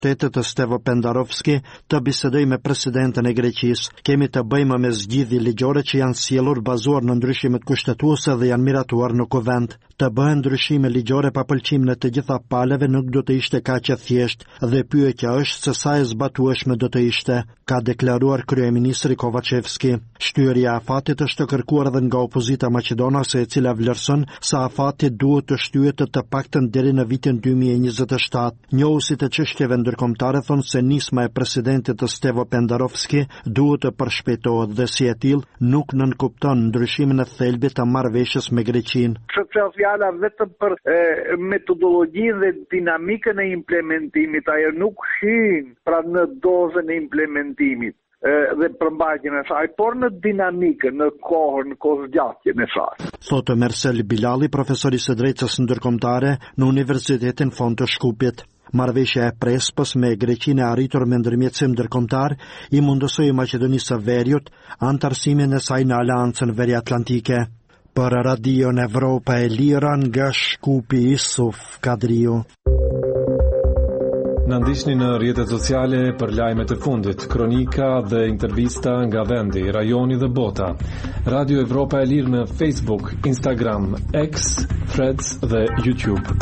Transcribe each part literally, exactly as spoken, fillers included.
Shtetit të Stevo Pendarovski të bisedoj me presidentin e Greqisë. Kemi të bëjmë me zgjidhje ligjore që janë sjellur bazuar në ndryshimet kushtetuese dhe janë miratuar në kuvend. Të bëhen ndryshime ligjore pa pëlqimin e të gjitha palëve nuk do të ishte kaq e thjeshtë dhe pyetja është se sa e zbatueshme do të ishte, ka deklaruar kryeministri Kovacevski. Shtyrja e afatit është të kërkuar edhe nga opozita maqedonase, e cila vlerëson se afati duhet të shtyhet të paktën deri në vitin dy mijë e njëzet e shtatë. Njohusit e çështjeve ndërkombëtare thonë se nisma e presidentit të Stevo Pendarovski duhet të përshpejtohet dhe si e tillë nuk nënkupton ndryshimin e thelbit të marrëveshjes me Greqinë. Fjala vetëm për e, metodologjinë dhe dinamikën e implementimit, ajo nuk hyn pra në dozën e implementimit e, dhe përmbajtjen e saj, por në dinamikën, në kohën, në kohëzgjatjen e saj. Thotë Mersel Bilali, profesor i së drejtës ndërkombëtare në Universitetin Fond të Shkupit. Marrëveshja e Prespës me Greqinë e arritur me ndërmjetësim ndërkombëtar i mundësoi Maqedonisë së Veriut antarësimin e saj në Aleancën Veriatlantike. Për Radion Evropa e Lira nga Shkupi Isuf Kadriu. Në ndihni në rrjetet sociale për lajmet e fundit, kronika dhe intervista nga vendi, rajoni dhe bota. Radio Evropa e Lirë në Facebook, Instagram, X, Threads dhe YouTube.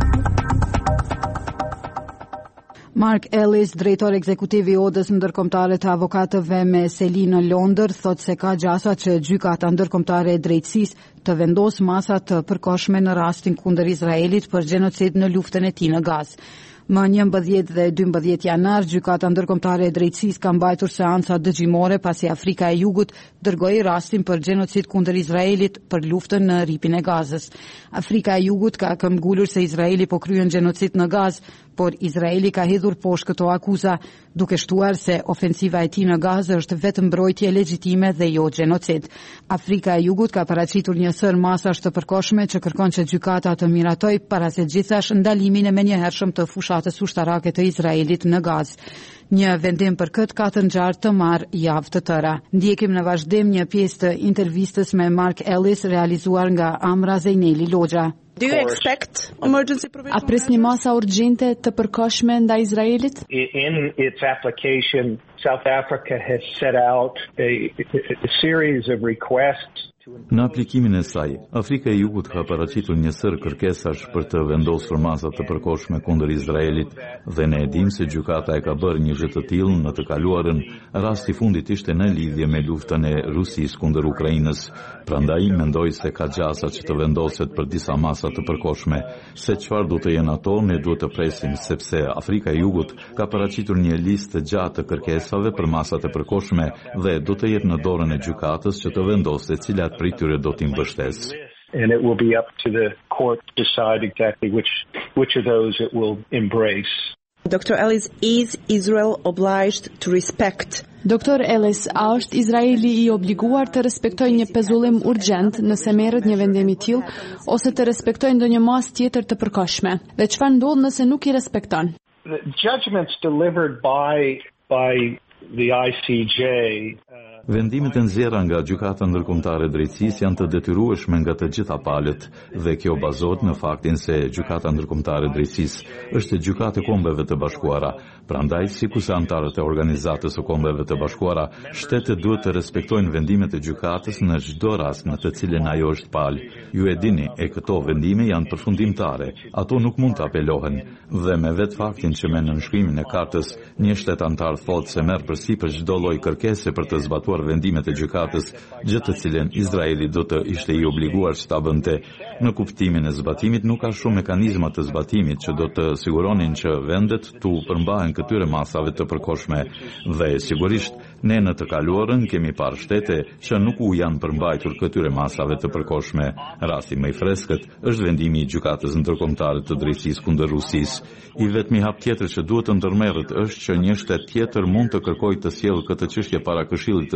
Mark Ellis, drejtor ekzekutiv i Odës ndërkombëtare të avokatëve me seli në Londër, thotë se ka gjasa që gjykata ndërkombëtare e drejtësisë të vendos masa të përkohshme në rastin kundër Izraelit për gjenocid në luftën e tij në Gazë. Më njëmbëdhjetë dhe dymbëdhjetë janar, gjykata ndërkombëtare e drejtësisë ka mbajtur seanca dëgjimore pasi Afrika e Jugut dërgoi rastin për gjenocid kundër Izraelit për luftën në ripin e Gazës. Afrika e Jugut ka këmbgulur se Izraeli po kryen gjenocid në Gazë, por Izraeli ka hedhur poshtë këto akuza, duke shtuar se ofensiva e tij në Gazë është vetëm mbrojtje legjitime dhe jo gjenocid. Afrika e Jugut ka paraqitur një sër masash të përkohshme që kërkon që gjykata të miratoj para se gjithash ndalimin e menjëhershëm të fushatës ushtarake të Izraelit në Gazë. Një vendim për këtë ka të ngjartë të marrë javë të tëra. Ndjekim në vazhdim një pjesë të intervistës me Mark Ellis realizuar nga Amra Zejneli Logja. Do you expect emergency provision? A pres një masa urgjente të përkohshme ndaj Izraelit? In its application, South Africa has set out a, a series of requests. Në aplikimin e saj, Afrika e Jugut ka paraqitur një sër kërkesash për të vendosur masa të përkohshme kundër Izraelit dhe ne e dim se gjykata e ka bërë një gjë të tillë në të kaluarën. Rasti i fundit ishte në lidhje me luftën e Rusisë kundër Ukrainës. Prandaj mendoj se ka gjasa që të vendoset për disa masa të përkohshme. Se çfarë do të jenë ato, ne duhet të presim, sepse Afrika e Jugut ka paraqitur një listë të gjatë të kërkesave për masat e përkohshme dhe do të jetë në dorën e gjykatës që të vendosë cilat prej tyre do t'i mbështesë. And it will be up to the court to decide exactly which which of those it will embrace. Doctor Ellis, is Israel obliged to respect? Doktor Ellis, a është Izraeli i obliguar të respektojë një pezullim urgjent nëse merret një vendim i tillë ose të respektojë ndonjë masë tjetër të përkohshme? Dhe çfarë ndodh nëse nuk i respekton? The judgments delivered by by the I C J uh, Vendimet e nxjerra nga gjykata ndërkombëtare e drejtësisë janë të detyrueshme nga të gjitha palët dhe kjo bazohet në faktin se gjykata ndërkombëtare e drejtësisë është gjykatë e Kombeve të Bashkuara. Prandaj, sikurse anëtarët e Organizatës së Kombeve të Bashkuara, shtetet duhet të respektojnë vendimet e gjykatës në çdo rast në të cilën ajo është palë. Ju e dini, e këto vendime janë përfundimtare. Ato nuk mund të apelohen dhe me vetë faktin që me nënshkrimin e kartës një shtet antar thotë se merr përsipër çdo lloj kërkese për të zbatuar vendimet e gjykatës, gjë të cilën Izraeli do të ishte i obliguar që ta bënte. Në kuptimin e zbatimit nuk ka shumë mekanizma të zbatimit që do të siguronin që vendet tu përmbahen këtyre masave të përkohshme dhe sigurisht ne në të kaluarën kemi parë shtete që nuk u janë përmbajtur këtyre masave të përkohshme. Rasti më i freskët është vendimi i gjykatës ndërkombëtare të drejtësisë kundër Rusisë. I vetmi hap tjetër që duhet të ndërmerret është që një shtet tjetër mund të kërkojë të sjellë këtë çështje para Këshillit të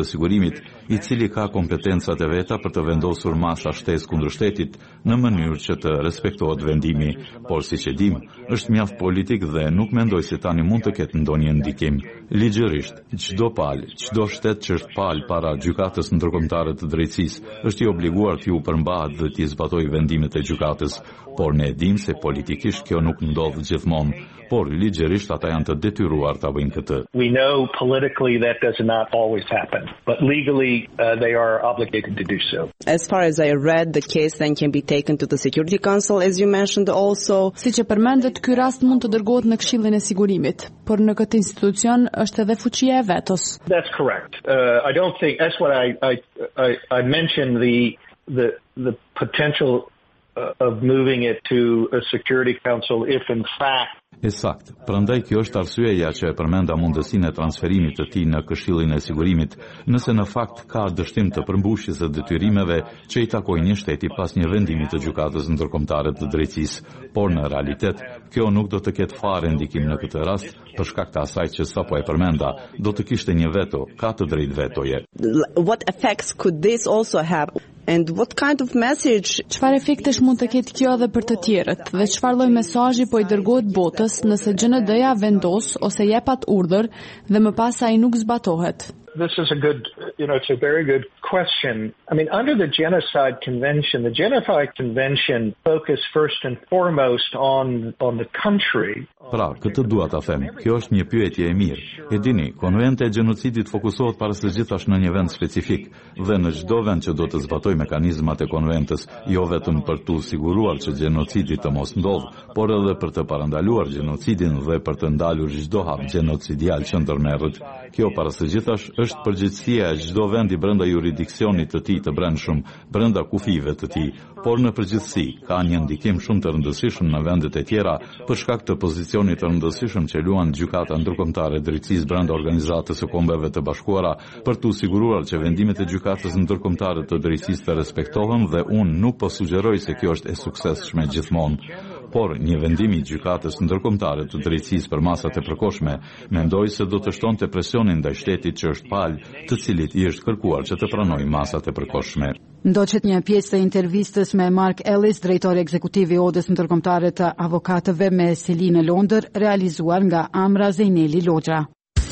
sigurimit, i cili ka kompetencat e veta për të vendosur masa shtesë kundër shtetit në mënyrë që të respektohet vendimi, por siç e dim, është mjaft politik dhe nuk mendoj se tani mund të ketë ndonjë ndikim. Ligjërisht, çdo palë, çdo shtet që është palë para gjykatës ndërkombëtare të drejtësisë, është i obliguar t'ju përmbahet dhe t'i zbatojë vendimet e gjykatës, por ne e dim se politikisht kjo nuk ndodh gjithmonë, por ligjërisht ata janë të detyruar ta bëjnë këtë. We know politically that does not always happen, but legally uh, they are obligated to do so. As far as I read, the case then can be taken to the Security Council, as you mentioned also. Siç e përmendet, ky rast mund të dërgohet në Këshillin e Sigurimit, por në këtë institucion është edhe fuqia e vetos. That's correct. Uh, I don't think that's what I I I, I mentioned the the the potential uh, of moving it to a Security Council if in fact. Ësakt, prandaj kjo është arsyeja që e përmenda mundësinë e transferimit të tij në Këshillin e Sigurimit, nëse në fakt ka dështim të përmbushjes së detyrimeve që i takojnë një shteti pas një vendimi të gjykatës ndërkombëtare të drejtësisë, por në realitet kjo nuk do të ketë fare ndikim në këtë rast, për shkak të asaj që sapo e përmenda, do të kishte një veto, ka të drejtë vetoje. What effects could this also have? And what kind of message? Çfarë efektesh mund të ketë kjo edhe për të tjerët dhe çfarë lloj mesazhi po i dërgohet botës nëse G N D-ja vendos ose jep atë urdhër dhe më pas ai nuk zbatohet? This is a good, you know, it's a very good question. I mean, under the Genocide Convention, the Genocide Convention focused first and foremost on on the country. Pra, këtë dua ta them. Kjo është një pyetje e mirë. E dini, konventi i gjenocidit fokusohet para së gjithash në një vend specifik dhe në çdo vend që do të zbatojë mekanizmat e konventës, jo vetëm për të siguruar që gjenocidi të mos ndodhë, por edhe për të parandaluar gjenocidin dhe për të ndalur çdo hap gjenocidial që ndërmerret. Kjo para së gjithash është përgjegjësia e çdo vendi brenda jurisdiksionit të tij të brendshëm, brenda kufive të tij, por në përgjithësi ka një ndikim shumë të rëndësishëm në vendet e tjera për shkak të pozicionit të rëndësishëm që luan gjykata ndërkombëtare e drejtësisë brenda Organizatës së Kombeve të Bashkuara për të siguruar që vendimet e gjykatës ndërkombëtare të drejtësisë të respektohen dhe unë nuk po sugjeroj se kjo është e suksesshme gjithmonë. Por një vendim i gjykatës ndërkombëtare të drejtësisë për masat e përkohshme, mendoj se do të shtonte presionin ndaj shtetit që është palë, të cilit i është kërkuar që të pranojë masat e përkohshme. Ndoqet një pjesë të intervistës me Mark Ellis, drejtori ekzekutiv i Odës ndërkombëtare të avokatëve me seli në Londër, realizuar nga Amra Zejneli Loxha.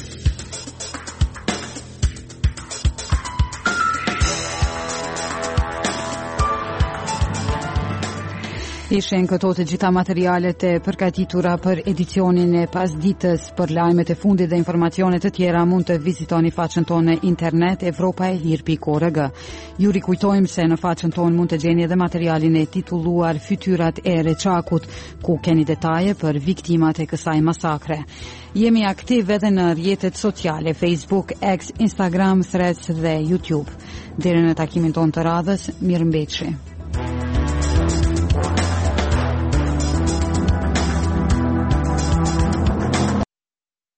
Ishen këto të gjitha materialet e përgatitura për edicionin e pasditës. Për lajmet e fundit dhe informacionet të tjera mund të vizitoni faqen tonë në internet evropaelir pikë org. Ju rikujtojmë se në faqen tonë mund të gjeni edhe materialin e titulluar Fytyrat e Reçakut, ku keni detaje për viktimat e kësaj masakre. Jemi aktiv edhe në rrjetet sociale, Facebook, X, Instagram, Threads dhe YouTube. Deri në takimin tonë të radhës, mirëmbëjtje.